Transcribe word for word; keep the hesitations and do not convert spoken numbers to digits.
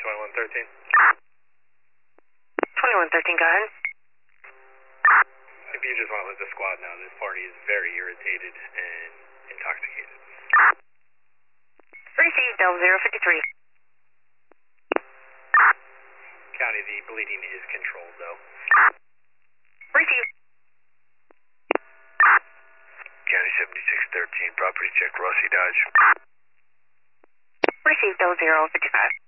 twenty-one thirteen. twenty-one thirteen, go ahead. If you just want to let the squad know, this party is very irritated and intoxicated. Receive Delta zero fifty-three. County, the bleeding is controlled, though. Receive. County seventy-six thirteen, property check, Rossi Dodge. Receive Delta zero fifty-five.